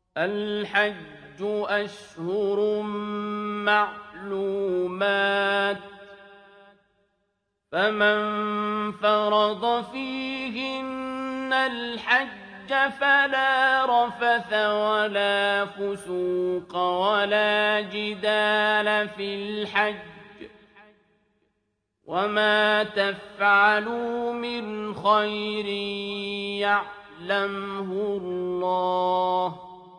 الحج أشهر معلومات، فمن فرض فيهن الحج فلا رفث ولا فسوق ولا جدال في الحج، وما تفعلوا من خير يعلمه الله،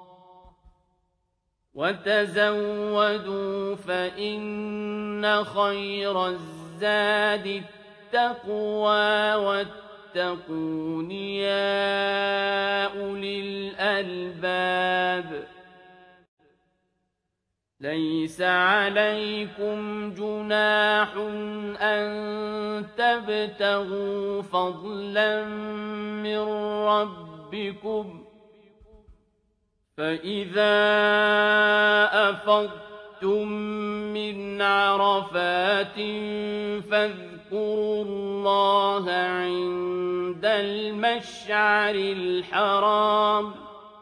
وتزودوا فإن خير الزاد التقوى واتقون يا أولي الألباب. ليس عليكم جناح أن تبتغوا فضلا من ربكم، فإذا أفضتم من عرفات فاذكروا الله عند المشعر الحرام،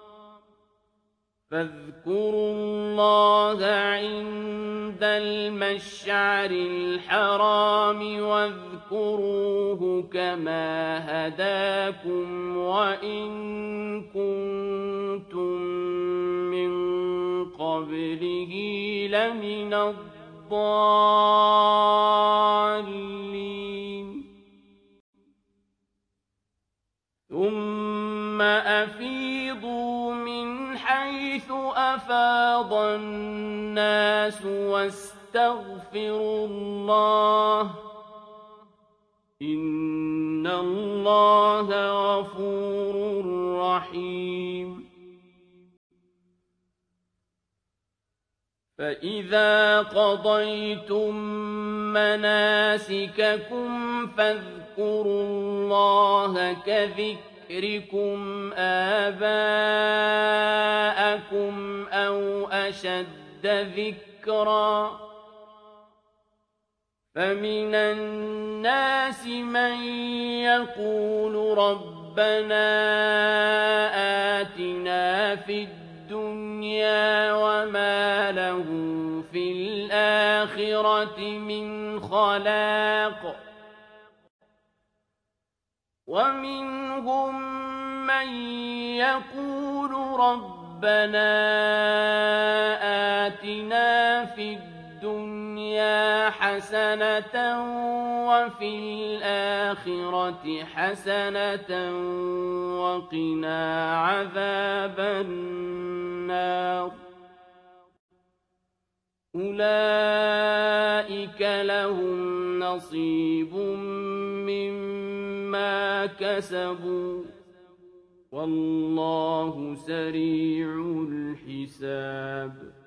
واذكروه كما هداكم وإن كنتم من قبله لمن الضالين. ثم أفيضوا من حيث أفاض الناس واستغفروا الله، إن الله غفور رحيم. فإذا قضيتم مناسككم فاذكروا الله كذكركم آباءكم أو أشد ذكرًا، فمن الناس من يقول ربنا آتنا في الدنيا وما له في الآخرة من خلاق، ومنهم من يقول ربنا آتنا في الدنيا حسنة وفي الآخرة حسنة وقنا عذاب النار. أولئك لهم نصيب مما كسبوا والله سريع الحساب.